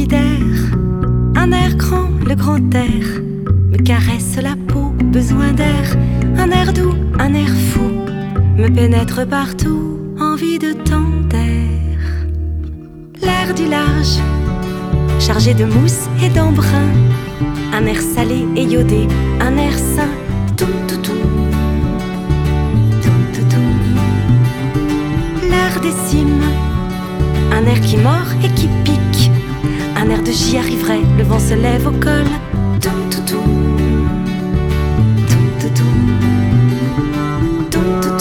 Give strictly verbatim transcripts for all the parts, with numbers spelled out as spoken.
envie d'air, un air grand, le grand air me caresse la peau, besoin d'air, un air doux, un air fou me pénètre partout, envie de tant d'air. L'air du large, chargé de mousse et d'embrun, un air salé et iodé, un air sain, tout, tout, tout, tout, tout, tout. L'air des cimes, un air qui mord et qui pique, un air de j'y arriverai, le vent se lève au col, tout, tout, tout, tout, tout, tout, tout, tout,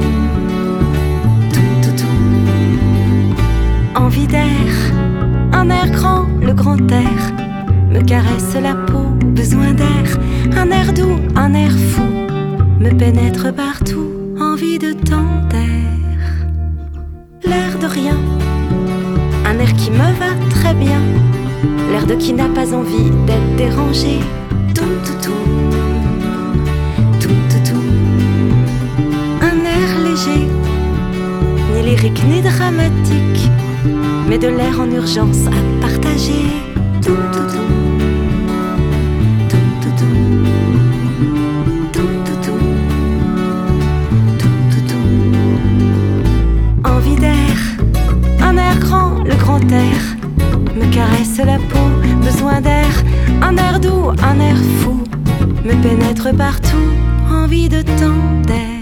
tout, tout, tout. Envie d'air, un air grand, le grand air me caresse la peau, besoin d'air, un air doux, un air fou me pénètre partout, envie de tant d'air. L'air de rien, un air qui me va très bien, l'air de qui n'a pas envie d'être dérangé, tout, tout, tout, tout, tout, tout. Un air léger, ni lyrique ni dramatique, mais de l'air en urgence à partager, tout, tout, tout, tout, tout, tout, tout, tout, tout, tout, tout, tout. Envie d'air, un air grand, le grand air me caresse la peau, besoin d'air, un air doux, un air fou me pénètre partout, envie de tant d'air.